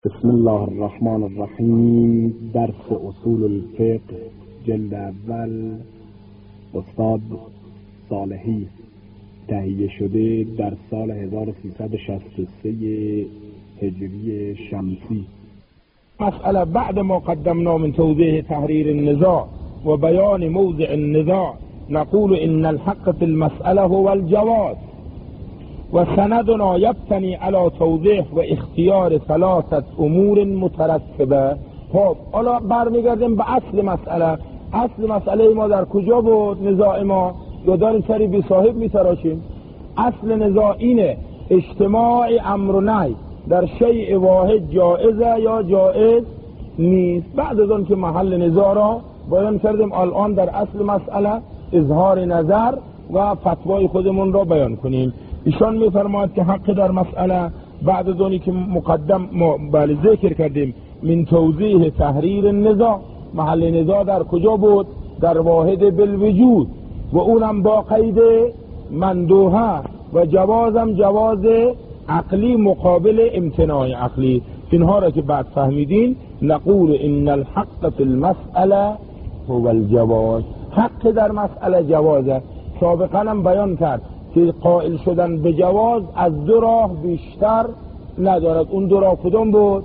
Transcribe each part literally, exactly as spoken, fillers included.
بسم الله الرحمن الرحیم. درس اصول الفقه جلد اول، استاد صالحی، تهیه شده در سال هزار و سیصد و شصت و سه هجری شمسی. مسئله بعد ما قدمنا من توضیح تحریر النزاع و بیان موضع النزاع نقول ان الحق في المسألة هو الجواز و سندنا یبتنی علی توضیح و اختیار ثلاثت امور مترتبه. خب حالا برمیگردیم به اصل مسئله. اصل مسئله ما در کجا بود؟ نزاع ما یا داریم سری بی صاحب میتراشیم؟ اصل نزاع اینه اجتماع امر و نهی در شیء واحد جائزه یا جائز نیست. بعد از اون که محل نزاع را بیان کردیم، الان در اصل مسئله اظهار نظر و فتوای خودمون را بیان کنیم. ایشان میفرماید که حق در مسئله بعد از اونی که مقدم بله ذکر کردیم من توضیح تحریر النزاع، محل نزاع در کجا بود؟ در واحد بالوجود و اونم با قید مندوحه و جوازم جواز عقلی مقابل امتناع عقلی. اینها را که بعد فهمیدین نقول ان الحق فی المسئله هو الجواز. حق در مسئله جوازه. سابقا هم بیان کرد که قائل شدن به جواز از دو راه بیشتر ندارد. اون دو راه کدوم بود؟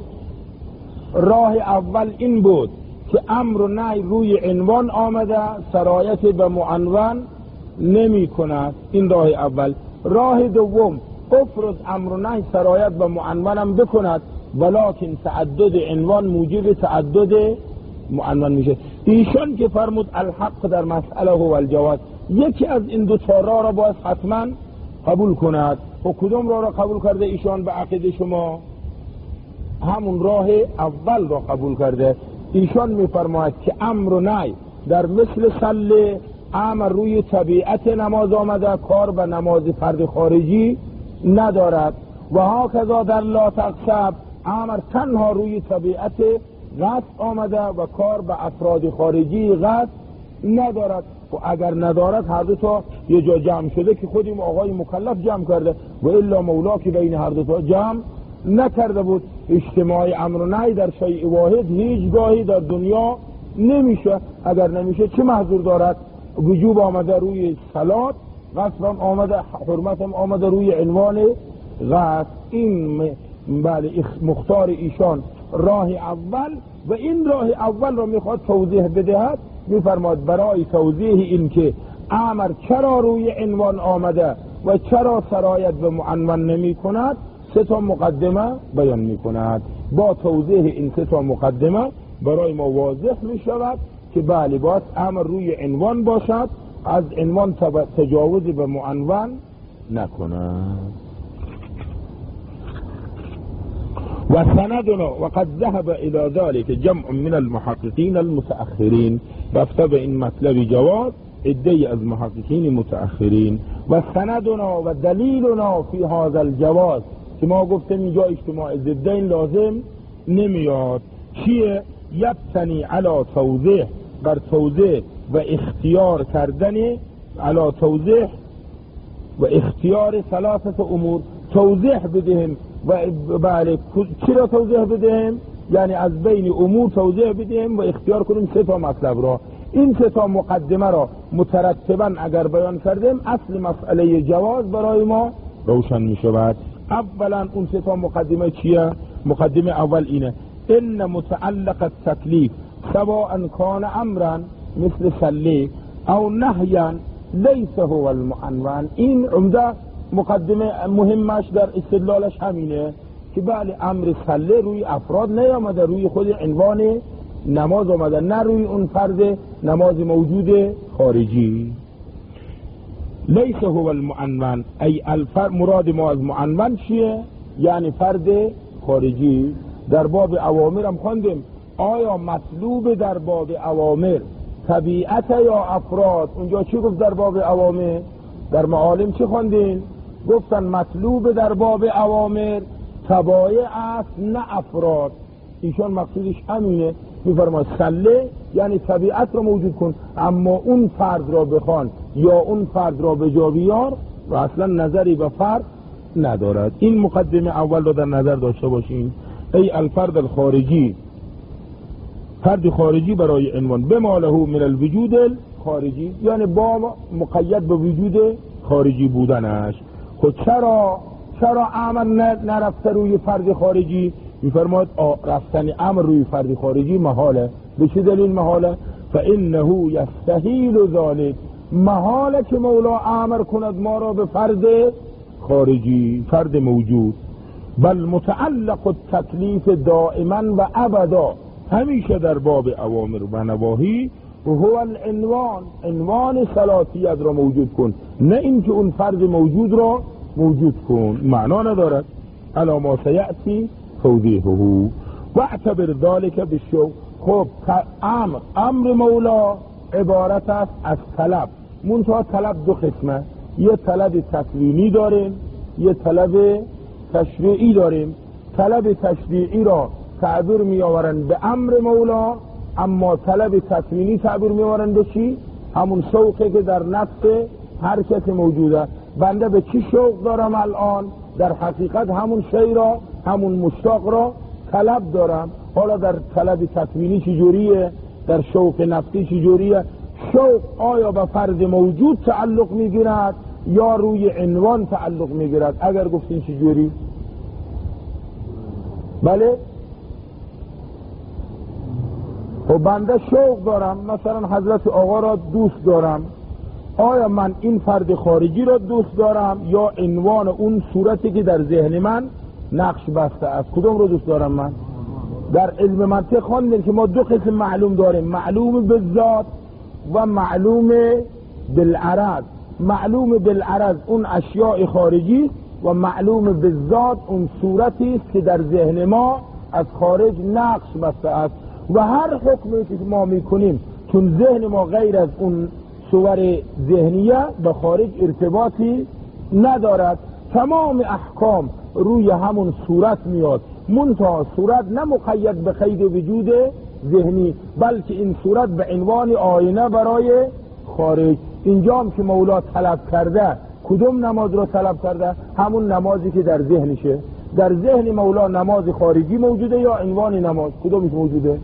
راه اول این بود که امر و نهی روی عنوان آمده، سرایت به معنون نمی کند. این راه اول. راه دوم افرض امر و نهی سرایت به معنون هم بکند ولکن تعدد عنوان موجب تعدد معنون میشه. ایشان که فرمود الحق در مسئله هو الجواز، یکی از این دو تا راه را باید حتما قبول کند. و کدوم راه را قبول کرده ایشان به عقیده شما؟ همون راه اول را قبول کرده. ایشان میفرماید که امر و نهی در مثل صله، امر روی طبیعت نماز آمده، کار به نماز فرد خارجی ندارد. و هاکذا در لا تقصب، امر تنها روی طبیعت غصب آمده و کار به افراد خارجی غصب ندارد. و اگر ندارد هر دو تا یه جا جمع شده که خودیم آقای مکلف جمع کرده و الا مولا که بین هر دو تا جمع نکرده بود. اجتماع امر و نهی در شیء واحد هیچ گاهی در دنیا نمیشه. اگر نمیشه چه محضور دارد؟ وجوب آمده روی صلات، غصب آمده، حرمت آمده روی عنوان غصب. این بله مختار ایشان راه اول و این راه اول را میخواد توضیح بدهد. میفرماد برای توضیح این که امر چرا روی عنوان آمده و چرا سرایت به معنون نمی کند سه تا مقدمه بیان می کند. با توضیح این سه تا مقدمه برای ما واضح می شود که بله باید امر روی عنوان باشد، از عنوان تجاوز به معنون نکند. و سندنا وقد ذهب الى ذلك جمع من المحققین المتأخرین، رفته به این مطلب جواز عده‌ای از محققین متأخرین. و سندنا و دلیلنا فی هذا الجواز، که ما گفتیم اینجا اجتماع ضدین لازم نمیاد. چیه؟ یبتنی علی توضیح، بر توضیح و اختیار کردن، علی توضیح و اختیار ثلاثت امور. توضیح بدهم و بله چرا توضیح بدهم؟ یعنی از بین امور توضیح بدهم و اختیار کنیم سه تا مطلب را. این سه تا مقدمه را مترتبا اگر بیان کردیم اصل مسئله جواز برای ما روشن می شود. اولا اون سه تا مقدمه چیه؟ مقدمه اول اینه ان متعلق التکلیف سواء کان امرا مثل صلی او نهیا لیس هو المعنون. این عمده مقدمه مهمش در استدلالش همینه که بله امر صله روی افراد نیامده، روی خود عنوان نماز آمده، نه روی اون فرد نماز موجود خارجی. لیس هو المعنون ای الفرد. مراد ما از معنون چیه؟ یعنی فرد خارجی. در باب اوامر هم خوندیم آیا مطلوب در باب اوامر طبیعت یا افراد؟ اونجا چی گفت در باب اوامر؟ در معالم چی خوندین؟ گفتن مطلوب در باب اوامر طبایع است نه افراد. ایشان مقصودش همینه. میفرماید صله یعنی طبیعت را موجود کن، اما اون فرد را بخوان یا اون فرد را به جا بیار و اصلا نظری به فرد ندارد. این مقدمه اول را در نظر داشته باشین. ای الفرد الخارجی، فرد خارجی برای عنوان بما له من الوجود الخارجی، یعنی با مقید به وجود خارجی بودنش. خود چرا چرا امر نرفته روی فرد خارجی؟ میفرماید رفتن امر روی فرد خارجی محاله. به چه دلیل محاله؟ فانه یستحیل ذلک، محاله که مولا امر کند ما را به فرد خارجی، فرد موجود. بل متعلق التکلیف دائما و ابدا، همیشه در باب اوامر و نواهی هو العنوان، عنوان ثلاثیت را موجود کن، نه اینکه اون فرد موجود را موجود کن، معنا ندارد. الا ما سیأتی توضیحه و اعتبر ذلك بالشوق. خب امر امر مولا عبارت است از طلب، منتها طلب دو قسمه، یه طلب تکوینی داریم، یه طلب تشریعی داریم. طلب تشریعی را تعبیر می آورند به امر مولا، اما طلب تکوینی تعبیر می آورند به چی؟ همون شوقی که در نفس هر کسی موجوده. بنده به چی شوق دارم الان؟ در حقیقت همون شی را، همون مشتاق را طلب دارم. حالا در طلب تکوینی چی جوریه؟ در شوق نفسی چی جوریه؟ شوق آیا به فرد موجود تعلق می گیرد یا روی عنوان تعلق می گیرد؟ اگر گفتین چی جوری؟ بله؟ و بنده شوق دارم، مثلا حضرت آقا را دوست دارم، آیا من این فرد خارجی را دوست دارم یا عنوان اون صورتی که در ذهن من نقش بسته است؟ کدوم رو دوست دارم من؟ در علم منطق خواندیم که ما دو قسم معلوم داریم، معلوم بالذات و معلوم بالعرض. معلوم بالعرض اون اشیاء خارجی و معلوم بالذات اون صورتی است که در ذهن ما از خارج نقش بسته است. و هر حکمی که ما میکنیم چون ذهن ما غیر از اون صور ذهنیه به خارج ارتباطی ندارد، تمام احکام روی همون صورت میاد، منتها صورت نه مقید به قید وجود ذهنی، بلکه این صورت به عنوان آینه برای خارج. اینجا هم که مولا طلب کرده، کدوم نماز رو طلب کرده؟ همون نمازی که در ذهنشه. در ذهن مولا نماز خارجی موجوده یا عنوان نماز؟ کدومش موجوده؟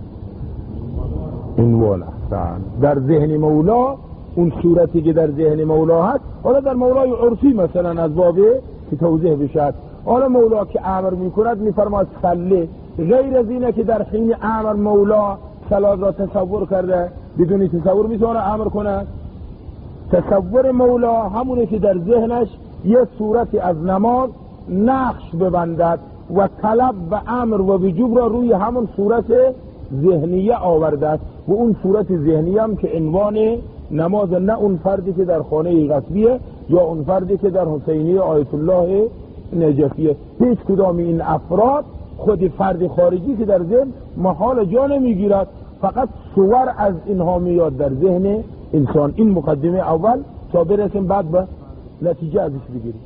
عنوان. احسن. در ذهن مولا اون صورتی که در ذهن مولا هست، حالا در مولای عرفی مثلا از بابه که توضیح بشد، حالا مولا که امر میکند میفرماد صلی، غیر از اینه که در حین امر مولا صلات را تصور کرده، بدون تصور میتونه امر کنه. تصور مولا همونه که در ذهنش یه صورتی از نماز نقش ببندد و طلب و امر و وجوب را روی همون صورت ذهنیه آورده است و اون صورت ذهنیه هم که عنوان نماز، نه اون فردی که در خانه غصبیه یا اون فردی که در حسینی آیت الله نجفیه. هیچ کدام این افراد خود فرد خارجی که در ذهن محال جا نمیگیرد، فقط صور از اینها میاد در ذهن انسان. این مقدمه اول تا برسیم بعد به نتیجه ازش بگیریم.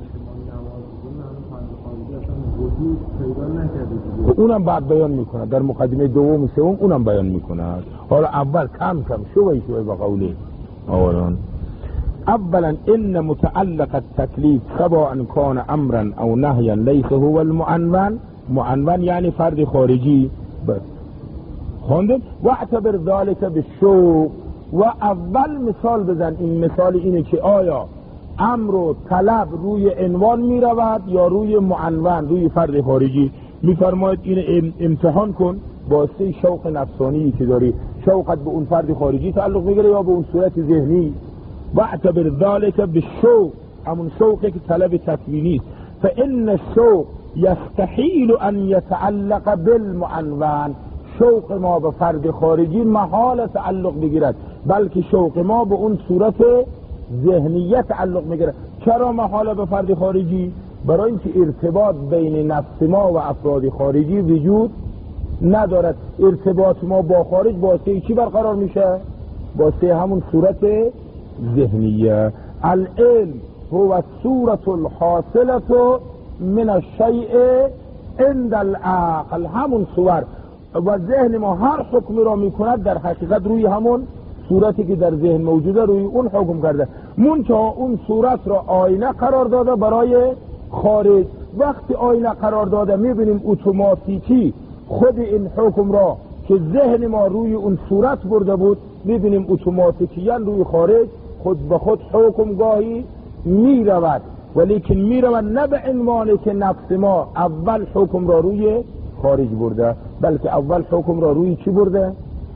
اونم بعد بیان میکنه در مقدمه دوم و سوم، اونم بیان میکنه. حالا اول کم کم شوی شوی با قوله اولا. اولا ان متعلق التکلیف سواء کان امرا او نهیا لیس هو المعنون. معنون یعنی فرد خارجی بس. خوندم و اعتبر ذلك بالشوق. و اول مثال بزن، این مثال اینه که آیا امر و طلب روی عنوان می رود یا روی معنون، روی فرد خارجی. میفرماید این امتحان کن با سه شوق نفسانی که داری، شوقت به اون فرد خارجی تعلق میگیره یا به اون صورت ذهنی. و اعتبر ذلك بالشوق، همون شوقی که طلب تکوینی است. فان الشوق یستحیل ان یتعلق بالمعنون. شوق ما به فرد خارجی محال تعلق بگیرد، بلکه شوق ما به اون صورت ذهنیت تعلق میگیرد. چرا محال به فرد خارجی؟ برای اینکه ارتباط بین نفس ما و افراد خارجی وجود ندارد. ارتباط ما با خارج با سه چی برقرار میشه؟ با سه همون صورت ذهنیه. العلم هو الصورة الحاصلة من الشیء عند العقل. همون صور و ذهن ما هر حکم را میکند در حقیقت روی همون صورتی که در ذهن موجوده روی اون حکم کرده، منتها اون صورت را آینه قرار داده برای خارج. وقتی آینه قرار داده میبینیم اتوماتیکی خود این حکم را که ذهن ما روی اون صورت برده بود میبینیم اتوماتیکیاً روی خارج خود به خود حکم گاهی میرود، ولیکن میرود نه به عنوان که نفس ما اول حکم را روی خارج برده، بلکه اول حکم را روی چی برده؟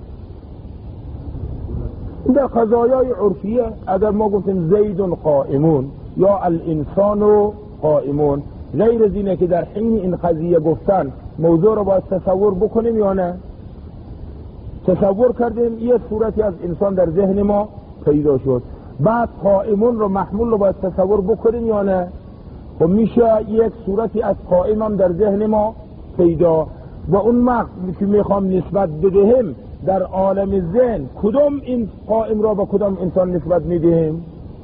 در قضایای عرفیه اگر ما گفتیم زید قائمون یا الانسان قائمون، غیر از اینه که در حین این قضیه گفتن موضوع را باید تصور بکنیم یا نه؟ تصور کردیم یه صورتی از انسان در ذهن ما پیدا شد، بعد قائمون رو محمول رو باید تصور بکنیم یا نه؟ خب میشه یک صورتی از قائم هم در ذهن ما پیدا، و اون وقت که میخوام نسبت بدهم در عالم ذهن کدام این قائم را به کدام انسان نسبت میدهیم؟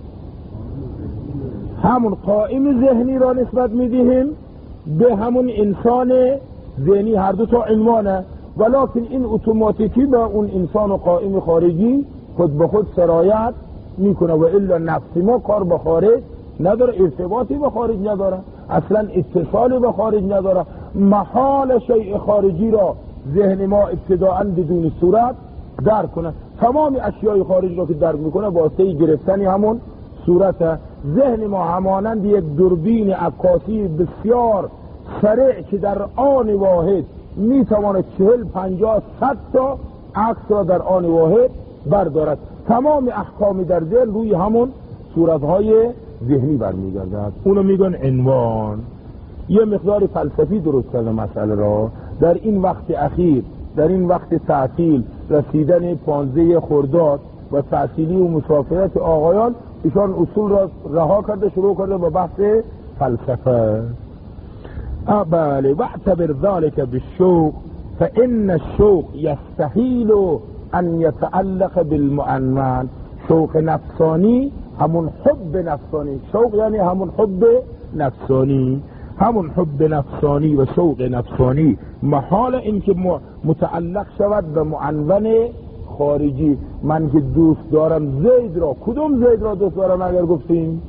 همون قائم ذهنی را نسبت میدهیم به همون انسان ذهنی، هر دو تا عنوانه، ولکن این اتوماتیکی به اون انسان و قائم خارجی خود به خود سرایت میکنه، و الا نفس ما کار به خارج نداره، ارتباطی به خارج نداره، اصلا اتصالی به خارج نداره. محال شیء خارجی را ذهن ما ابتداءً بدون صورت درک کنه، تمام اشیای خارج را که درک میکنه واسطه گرفتن همون صورت. ذهن ما همانند یک دوربین عکاسی بسیار سریع که در آن واحد میتواند چهل پنجاه صد تا عکس را در آن واحد بردارد. تمام احکامی در ذهن روی همون صورتهای ذهنی برمیگردد، اونو میگن عنوان. یه مقدار فلسفی درست کرده مسئله را. در این وقت اخیر، در این وقت تعطیل، رسیدن پانزده خرداد و تعطیلی و مسافرت آقایان، ایشان اصول را رها کرده شروع کرده با بحث فلسفه. بله، واعتبر ذلك بالشوق فإن الشوق يستحيل ان يتعلق بالمؤمن. شوق نفسانی همون حب نفسانی، شوق یعنی همون حب نفسانی، همون حب نفسانی و شوق نفسانی محال اینکه متعلق شود به معنون خارجی. من که دوست دارم زید را، کدوم زید را دوست دارم اگر گفتیم؟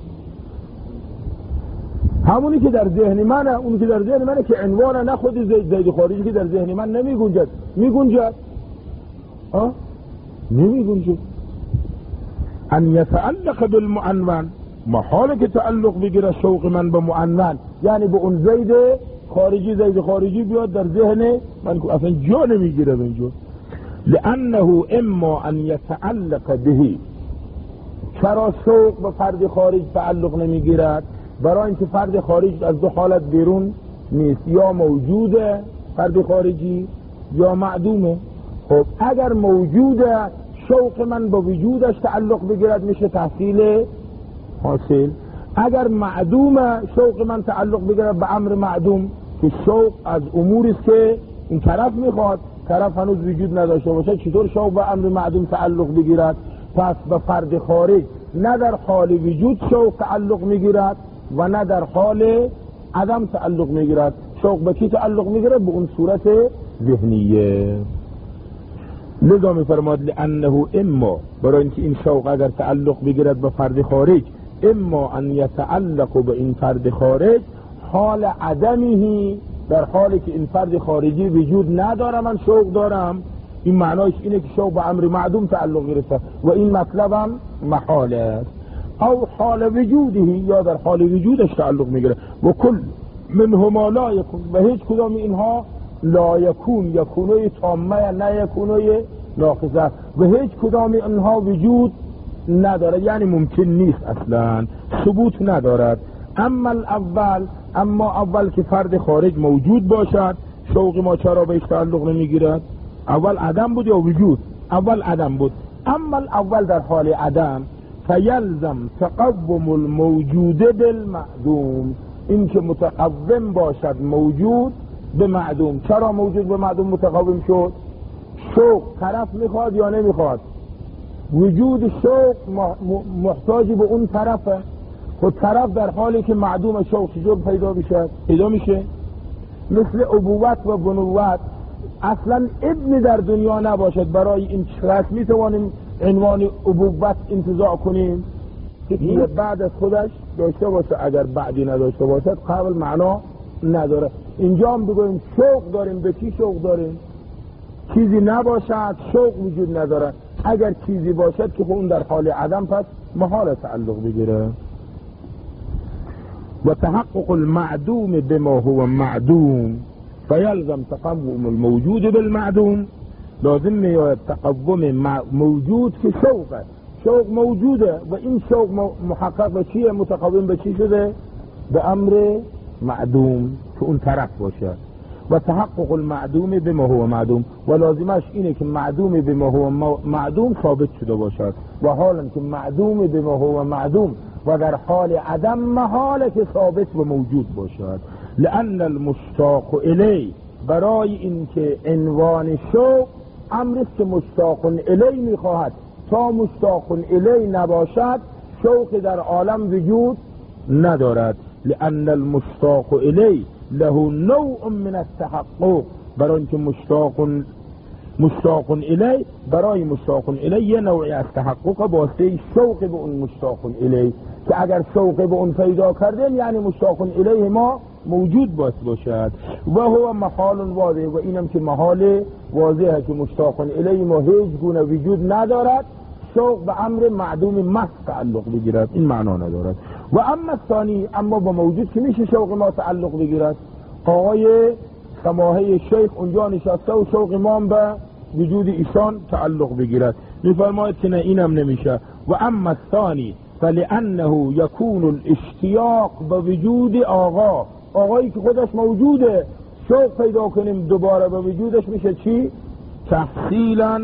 همونی که در ذهن منه، اونی که در ذهن منه که عنوانه، نه خود زید. زید خارجی که در ذهن من نمی گنجد. می گنجد؟ ها؟ نمی گنجد. ان یتعلق بالمعنون، محاله که تعلق بگیره شوق من به معنون، یعنی به اون زید خارجی، زید خارجی بیاد در ذهن من، اصلا جا نمیگیره به اینجا. لانه اما ان یتعلق به. چرا شوق به فرد خارج تعلق نمیگیرد؟ برای اینکه فرد خارج از دو حالت بیرون نیست، یا موجوده فرد خارجی یا معدومه. خب اگر موجوده شوق من با وجودش تعلق بگیرد میشه تحصیل حاصل. اگر معدومه شوق من تعلق بگیرد به امر معدوم، که شوق از اموری است که این طرف میخواد، طرف هنوز وجود نداشته باشه، چطور شوق به امر معدوم تعلق بگیرد؟ پس به فرد خارج نه در حال وجود شوق تعلق میگیرد و نه در حال عدم تعلق میگیرد. شوق به کی تعلق میگیرد؟ به اون صورت ذهنیه. لذا میفرماد لانه اما، برای اینکه این شوق اگر تعلق بگیرد به فرد خارج، اما ان یتعلق به این فرد خارج حال عدمه، در حالی که این فرد خارجی وجود نداره من شوق دارم، این معنایش اینه که شوق به امر معدوم تعلق گرفته و این مطلبم محال است. او حال وجوده، یا در حال وجودش تعلق میگیره. و کل منهما لا یکون، و هیچ کدام اینها لا یکون، یکونوی تامه نه یکونوی ناقصه، و هیچ کدام اینها وجود نداره، یعنی ممکن نیست، اصلا ثبوت ندارد. اما الاول، اما اول که فرد خارج موجود باشد شوق ما چرا بهش تعلق نمیگیرد؟ اول عدم بود یا وجود؟ اول عدم بود. اما الاول در حال عدم فیلزم تقوم الموجود بالمعدوم، این که متقوم باشد موجود به معدوم. چرا موجود به معدوم متقوم شد؟ شوق طرف میخواد یا نمیخواد؟ وجود شوق محتاجی به اون طرفه. خود طرف در حالی که معدوم شوق چجور پیدا میشه؟ پیدا میشه مثل ابوت و بنوت. اصلا ابن در دنیا نباشد برای این شخص میتوانیم عنوان ابوت انتزاع کنیم که بعد از خودش داشته باشه. اگر بعدی نداشته باشد قبل معنا نداره. اینجا هم بگویم شوق داریم، به چی شوق داریم؟ چیزی نباشد شوق وجود نداره. اگر چیزی باشد که اون در حال عدم پس محال تعلق بگیره. و تحقق المعدوم بما هو معدوم فیلزم تقوم الموجود بالمعدوم. لازم میاد تقوم موجود که شوقه. شوق موجوده و این شوق محقق به چیه؟ متقوم به چی شده؟ به امر معدوم که اون طرف باشه. و تحقق المعدوم بما هو معدوم و لازمش اینه که معدوم بما هو معدوم ثابت شده باشد و حالا که معدوم بما هو معدوم و در حال عدم محاله که ثابت و موجود باشد. لأن المشتاق الی، برای اینکه عنوان شوق امرست که مشتاق الی میخواهد. تا مشتاق الی نباشد شوق در عالم وجود ندارد. لأن المشتاق الی له نوع من التحقق، برای اینکه مشتاق مشتاق الی برای مشتاق الی یه نوعی از تحقق واسطه شوق به اون مشتاق الی که اگر شوق به اون پیدا کردیم یعنی مشتاق الیه ما موجود باید باشد. و هو محال واضح، و اینم که محال واضحه که مشتاق الیه ما هیچ گونه وجود ندارد، شوق به امر معدوم محض تعلق بگیرد، این معنا ندارد. و اما ثانی، اما با موجود که میشه شوق ما تعلق بگیرد. آقای سماحه شیخ اونجا نشسته و شوق ما به وجود ایشان تعلق بگیرد، میفرماید که نه اینم نمیشه. و اما الثانی فلانه یکون الاشتیاق به وجود آقا، آقایی که خودش موجوده شوق پیدا کنیم دوباره به وجودش میشه چی؟ تحصیلا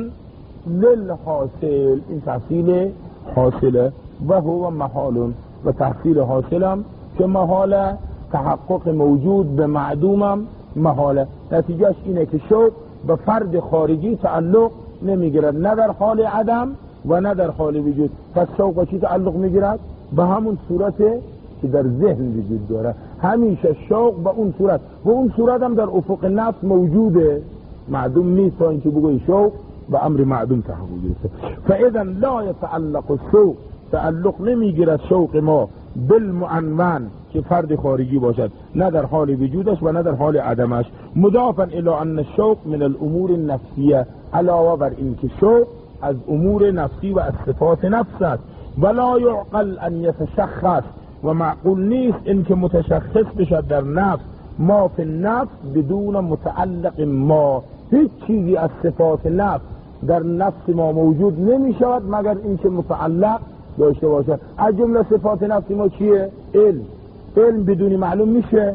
للحاصل، این تحصیل حاصله. و هو محال، و تحصیل حاصلم که محاله، تحقق موجود به معدومم محاله. نتیجهش اینه که شوق به فرد خارجی تعلق نمیگیرد، نه در حال عدم و نه در حال وجود. پس شوق به چی تعلق میگیرد؟ به همون صورته که در ذهن وجود داره. همیشه شوق به اون صورت، و اون صورت هم در افق نفس موجوده، معدوم نیست تا اینکه بگوی شوق به امر معدوم تحقق گرفته. فاذا لا يتعلق الشوق، تعلق نمیگیرد شوق ما بالمعنون که فرد خارجی باشد، نه در حال وجودش و نه در حال عدمش. مضافا الى ان الشوق من الامور النفسیه، علاوه بر این که شوق از امور نفسی و از صفات نفس است. ولا يعقل ان يتشخص، و معقول نیست این که متشخص بشد در نفس ما فی النفس بدون متعلق ما. هیچ چیزی از صفات نفس در نفس ما موجود نمی شود مگر اینکه متعلق داشته باشد. از جمله صفات نفس ما چیه؟ علم. علم بدونی معلوم میشه،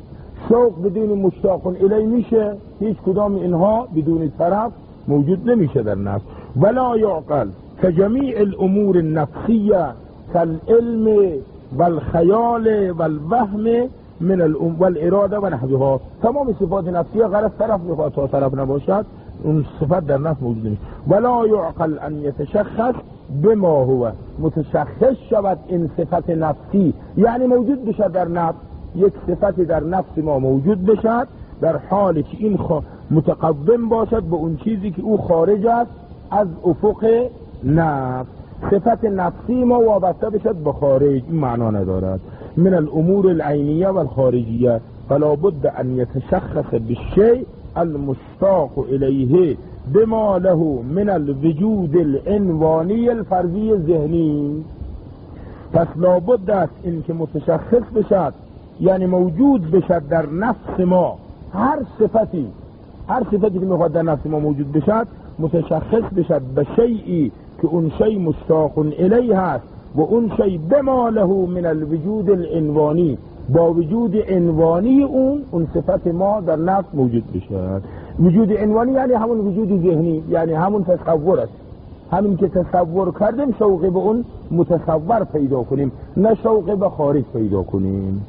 شوق بدونی مشتاق الی میشه، هیچ کدام اینها بدون طرف موجود نمیشه در نفس. ولا يعقل كجميع الامور النفسيه كالعلم والخیال والوهم من الام والاراده و نحوها. تمام صفات نفسیه غرض طرف میخواد تا طرف نباشد اون صفت در نفس موجود نیست. ولا يعقل ان يتشخص بما هو، متشخص شود این صفت نفسی یعنی موجود بشد در نفس. یک صفتی در نفس ما موجود بشد در حالی که این متقدم باشد به اون چیزی که او خارج است از افق نفس. صفت نفسی ما وابسته بشد به خارج، این معنا ندارد. من الامور العینیه و الخارجیه فلا بد ان يتشخص بالشيء المشتاق الیه بما له من الوجود العنوانی الفرضی ذهنی. پس لابد است این که متشخص بشد یعنی موجود بشد در نفس ما هر صفتی، هر صفتی که میخواد در نفس ما موجود بشد متشخص بشد به شیئی که اون شیء مشتاق الیه هست و اون شیء بما له من الوجود العنوانی، با وجود عنوانی اون اون صفت ما در نفس موجود بشد. وجود عنوانی یعنی همون وجود ذهنی، یعنی همون تصور است. همین که تصور کردیم شوق به اون متصور پیدا کنیم، نه شوق به خارج پیدا کنیم.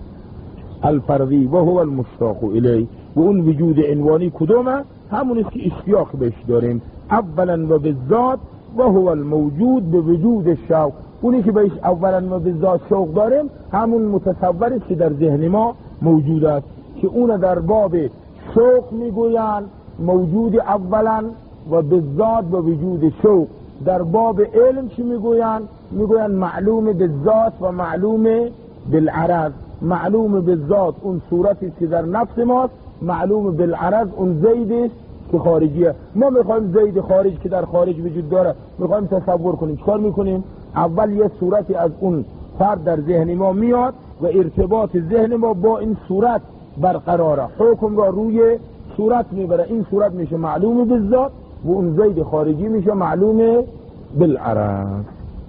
الفرضی و هو المشتاق الی، و اون وجود عنوانی کدومه؟ همون است که اشتیاق بهش داریم. اولا و بالذات و هو الموجود به وجود شوق، اونی که بهش اولا و بالذات شوق داریم همون متصور است که در ذهن ما موجود است، که اون در باب شوق میگویند موجود اولا و بالذات به وجود شوق. در باب علم چی میگویند؟ میگویند معلوم بالذات و معلوم بالعرض. معلوم به ذات اون صورتی که در نفس ماست، معلوم بالعرض اون زیدی که خارجیه. ما میخوایم زید خارج که در خارج وجود داره میخوایم تصور کنیم، چکار میکنیم؟ اول یه صورتی از اون فرد در ذهن ما میاد و ارتباط ذهن ما با این صورت برقراره، حکم را روی صورت میبره، این صورت میشه معلوم به ذات و اون زید خارجی میشه معلوم بالعرض.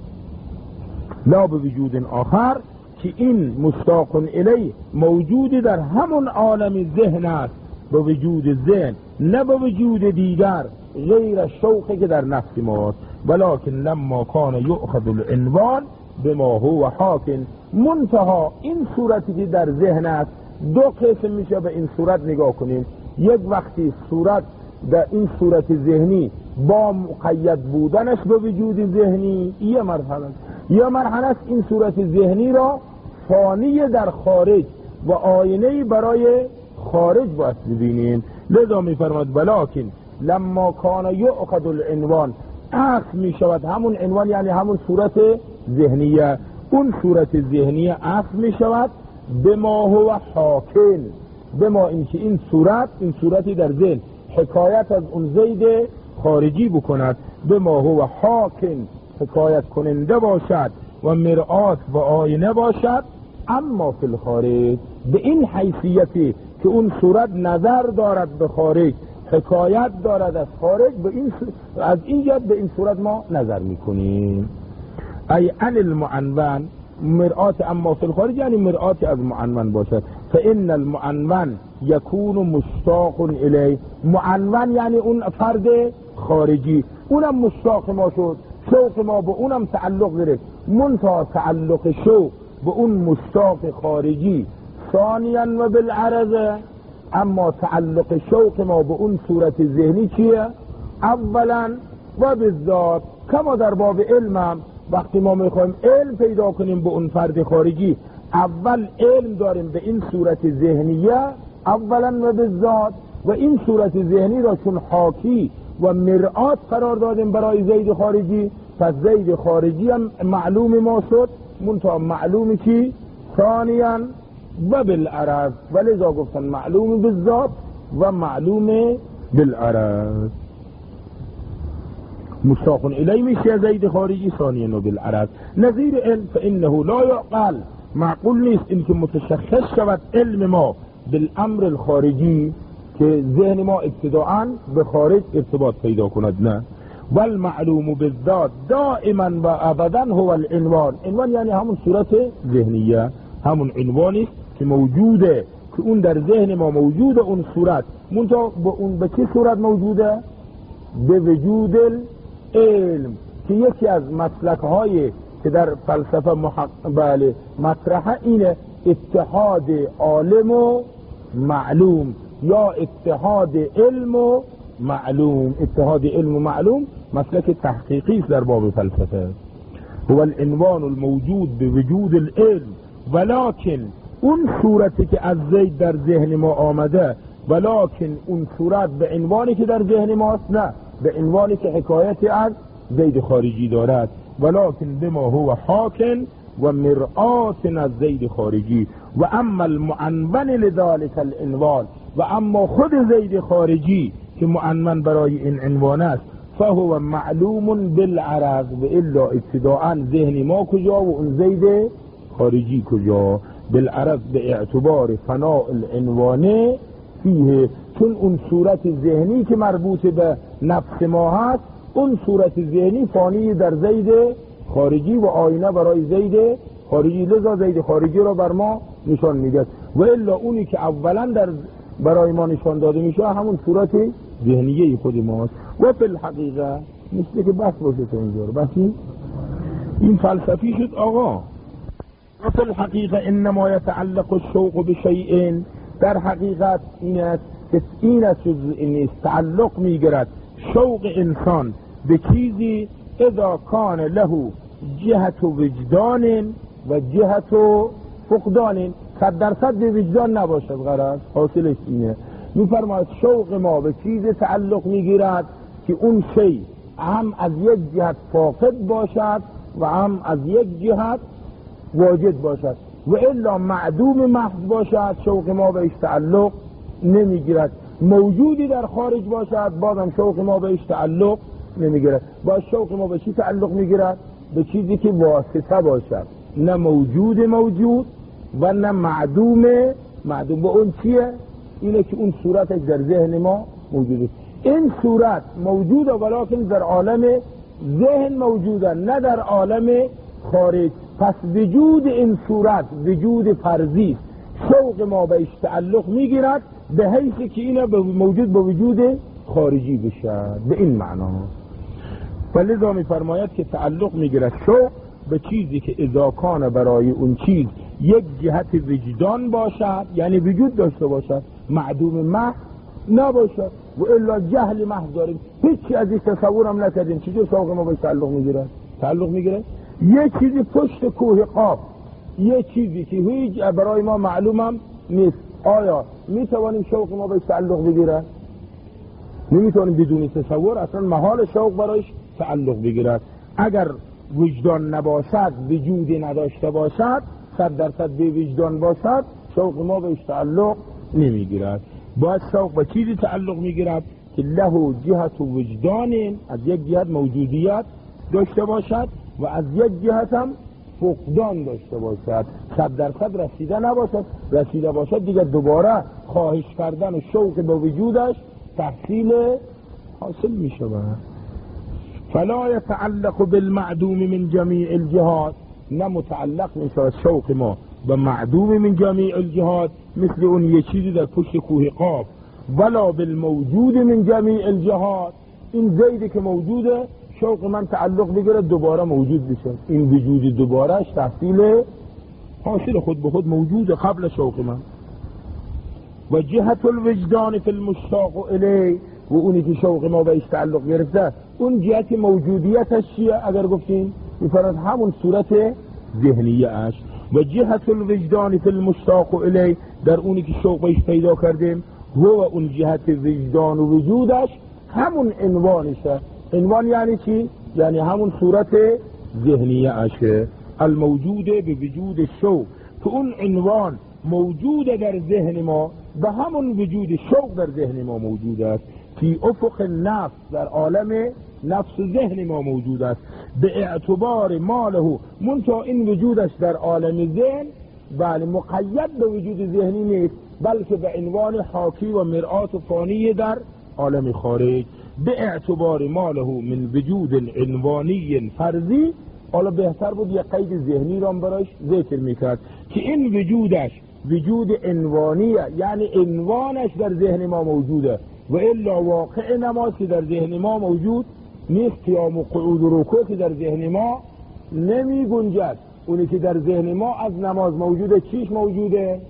لا به وجود آخر که این مشتاق الی موجودی در همون عالم ذهن است، به وجود ذهن نه به وجود دیگر غیر شوقی که در نفس ماست. ولکن لما کان یؤخذ العنوان بما هو حاکن، منتها این صورتی که در ذهن است دو قسم میشه. به این صورت نگاه کنیم، یک وقتی صورت در این صورت ذهنی با مقید بودنش به وجود ذهنی یه مرحله، یه مرحله است این صورت ذهنی را فانی در خارج و آینه برای خارج باید ببینیم. لذا میفرماد ولکن لما کان یؤخذ العنوان، اخذ میشود همون عنوان یعنی همون صورت ذهنیه، اون صورت ذهنیه اخذ میشود به ما هو حاکن، به ما اینکه این صورت این صورتی در ذهن حکایت از اون زید خارجی بکند، به ما هو حاکن حکایت کننده باشد و مرآت و آینه باشد، اما فی الخارج به این حیثیتی که اون صورت نظر دارد به خارج، حکایت دارد از خارج، به این از این جهت به این صورت ما نظر میکنیم. ای ان المعنون مرآت اما فی الخارج یعنی مرآت از معنون باشد. فان المعنون یکون مشتاق الی، معنون یعنی اون فرد خارجی اونم مشتاق ما شد، شوق ما به اونم تعلق گرفت، منتها تعلق شوق به اون مشتاق خارجی ثانیا و بالعرض، اما تعلق شوق ما به اون صورت ذهنی چیه؟ اولا و بالذات. کما در باب علمم وقتی ما میخوایم علم پیدا کنیم به اون فرد خارجی، اول علم داریم به این صورت ذهنیه اولا و بالذات، و این صورت ذهنی را چون حاکی و مرآت قرار دادیم برای زید خارجی، پس زید خارجی هم معلوم ما شد، منتها معلومی کی؟ ثانیا و بالعرض، ولذا گفتن معلوم بالذات و معلوم بالعرض. مشتاق الی میشه زید خارجی ثانیا و بالعرض. نظیر علم فانه لا یعقل، معقول نیست اینکه متشخص شود علم ما بالامر الخارجی که ذهن ما ابتداءً به خارج ارتباط پیدا کند، نه. والمعلوم بالذات دائما و ابدا هو العنوان، عنوان یعنی همون صورت ذهنیه، همون عنوانی که موجوده که اون در ذهن ما موجوده اون صورت، منتها به اون به چه صورت موجوده؟ به وجود العلم، که یکی از مسلک های که در فلسفه محق... بله مطرحه اینه اتحاد عالم و معلوم یا اتحاد علم و معلوم. اتحاد علم و معلوم مسلک تحقیقی است در باب فلسفه. هو العنوان الموجود به وجود العلم، ولکن اون صورتی که از زید در ذهن ما آمده، ولکن اون صورت به عنوانی که در ذهن ماست، نه به عنوانی که حکایتی از زید خارجی دارد، ولکن بما هو حاکن و مرآت از زید خارجی. و اما المعنون لذلك العنوان، و اما خود زید خارجی که معنون برای این عنوان است، فهو معلوم بالعرض، و الا ابتداءً ذهن ما کجا و اون زید خارجی کجا؟ بالعرض به اعتبار فناء العنوانه فیه، چون اون صورت ذهنی که مربوط به نفس ما هست، اون صورت ذهنی فانی در زید خارجی و آینه برای زید خارجی، لذا زید خارجی را بر ما نشان میده. و الا اونی که اولا در برای ما نشان داده میشه همون صورت ذهنیه خود ماست. و فی الحقیقه مثل که بس باشه تا اینجا رو بسی این فلسفی شد آقا. و فی الحقیقه انما یتعلق الشوق بشیء، در حقیقت این است که این است این تعلق میگرد شوق انسان به چیزی اذا کان له جهت وجدان و جهت فقدان، صد درصد به وجدان نباشد، غرض حاصلش اینه. میفرماید شوق ما به چیز تعلق میگیرد که اون شی هم از یک جهت فاقد باشد و هم از یک جهت واجد باشد. و الا معدوم محض باشد شوق ما بهش تعلق نمیگیرد. موجودی در خارج باشد بازم شوق ما بهش تعلق نمیگیرد. با شوق ما به چی تعلق میگیرد؟ به چیزی که واسطه باشد، نه موجود موجود و نه معدوم معدوم. با اون چیه؟ اینه که اون صورتش در ذهن ما موجوده. این صورت موجوده ولیکن در عالم ذهن موجوده، نه در عالم خارج. پس وجود این صورت وجود فرضی، شوق ما بهش تعلق میگیرد به حیثی که اینه موجود با وجود خارجی بشد. به این معنا فلذا میفرماید که تعلق میگیرد شوق به چیزی که اذا کان برای اون چیز یک جهت وجدان باشد، یعنی وجود داشته باشد، معدوم محض نباشد. و الا جهل محض داریم، هیچی از این تصورم نکردیم. چجور شوق ما بهش تعلق میگیره؟ تعلق میگیره یه چیزی پشت کوه قاف، یه چیزی که هیچ برای ما معلومم نیست. آیا میتوانیم شوق ما بهش تعلق بگیره؟ نمیتونیم بدون تصور، اصلا محال شوق برایش تعلق بگیرد. اگر وجدان نباشد، وجودی نداشته باشد، صد درصد به وجدان باشد، شوق ما بهش تعلق نمیگیرد. باید شوق به چیزی تعلق میگیرد که له جهت و وجدان، از یک جهت موجودیت داشته باشد و از یک جهت هم فقدان داشته باشد. صد درصد رسیده نباشد. رسیده باشد دیگه دوباره خواهش کردن و شوق به وجودش تحصیل حاصل می شود. فلا يتعلق بالمعدوم من جمیع الجهات، نه متعلق می شود شوق ما به معدوم من جمیع الجهات مثل اون یه چیزی در پشت کوه قاف، ولا بالموجود من جمیع الجهات. این زیدی که موجوده شوق من تعلق بگیره دوباره موجود بشه، این وجود دوبارهش تحصیل حاصل خود به خود موجود قبل شوق من. و جهت الوجدان فی المشتاق الی، و اونی که شوق ما بهش تعلق گرفته اون جهت موجودیتش چیه؟ اگر گفتیم میفرد همون صورت ذهنیه اش. و جهت الوجدان فی المشتاق الی، در اونی که شوق بهش پیدا کردیم هو اون جهت وجدان و وجودش همون عنوانشه. عنوان یعنی چی؟ یعنی همون صورت ذهنیه اشه الموجود به وجود شوق. تو اون عنوان موجود در ذهن ما، به همون وجود شوق در ذهن ما موجود است. فی افق نفس، در عالم نفس و ذهن ما موجود است. به اعتبار ماله، منتها این وجودش در عالم ذهن بله مقید به وجود ذهنی نیست، بلکه به عنوان حاکی و مرآت و فانی در عالم خارج. به اعتبار ماله من وجود عنوانی فرضی. حالا بهتر بود یک قید ذهنی را برایش ذکر میکرد که این وجودش وجود عنوانیه، یعنی عنوانش در ذهن ما موجوده و الا واقع نماز که در ذهن ما موجود نیست. قیام و قعود و رکوع که در ذهن ما نمی گنجد. اونی که در ذهن ما از نماز موجوده چیش موجوده؟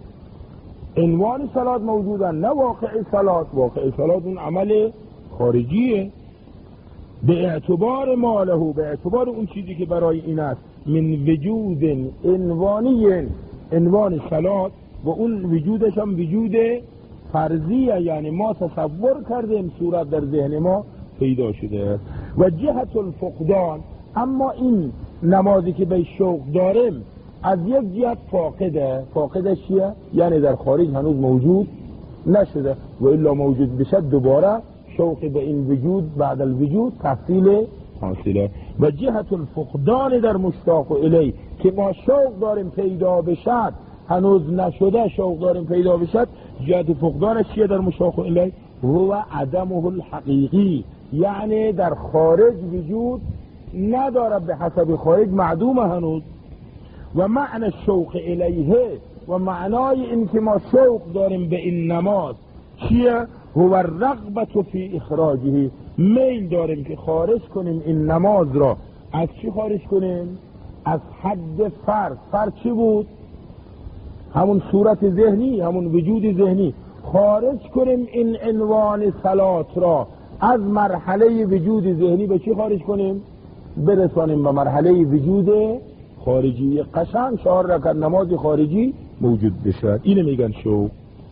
عنوان صلات موجوده، نه واقع صلات. واقع صلات اون عمل خارجیه. به اعتبار ماله، به اعتبار اون چیزی که برای این است، من وجود عنوانی، عنوان صلات، و اون وجودش هم وجود فرضیه، یعنی ما تصور کردیم صورت در ذهن ما پیدا شده. و جهت الفقدان، اما این نمازی که به شوق داریم از یک جهت فاقده. فاقدش چیه؟ یعنی در خارج هنوز موجود نشده و الا موجود بشه دوباره شوق به این وجود بعد الوجود تحصیل حاصله. و جهت الفقدان در مشتاق الی، که ما شوق داریم پیدا بشد هنوز نشده، شوق داریم پیدا بشد. جهت فقدانش چیه در مشتاق الی؟ هو عدمه الحقیقی، یعنی در خارج وجود نداره، به حسب خارج معدوم هنوز. و معنی شوق الیه، و معنای این که ما شوق داریم به این نماز چیه؟ هو الرغبت فی اخراجه، میل داریم که خارج کنیم این نماز را. از چی خارج کنیم؟ از حد فرض. فرض چی بود؟ همون صورت ذهنی، همون وجود ذهنی. خارج کنیم این عنوان صلات را از مرحله وجود ذهنی به چی خارج کنیم؟ برسانیم به مرحله وجود خارجی. قشنگ چهار رکعت نماز خارجی موجود بشد. اینو میگن شوق.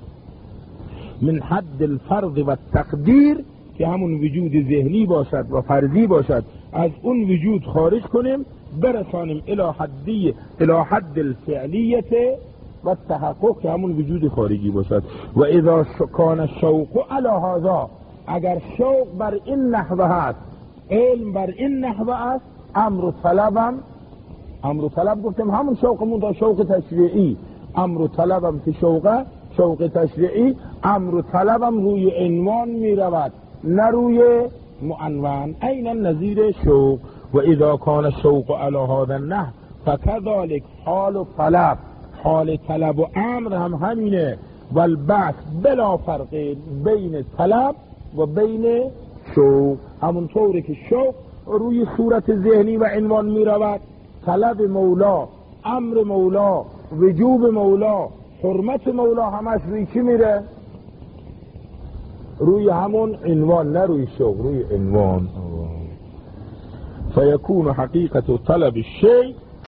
من حد الفرض و تقدیر، که همون وجود ذهنی باشد و فرضی باشد، از اون وجود خارج کنیم برسانیم الى حدی الى حد الفعلیت و تحقق که همون وجود خارجی باشد. و اذا کان شوق علی هذا، اگر شوق بر این نحوه است، علم بر این نحوه است، امر و طلبم، امر و طلب گفتم همون شوقمون دا شوق تشریعی، امر و طلبم که شوقه شوق تشریعی، امر و طلبم روی عنوان می رود نه روی معنون، عینا نظیر شوق. و اذا کان شوق علی هذا النحو فكذلك حال و طلب، حال طلب و امر هم همینه. والبعث بلا فرق بین طلب و بین شوق، همون طوری که شوق روی صورت ذهنی و عنوان می رود، طلب مولا، امر مولا، وجوب مولا، حرمت مولا همش روی چی میره؟ روی همون عنوان، نه روی شوق، روی عنوان. فیکون حقیقت طلب الشیء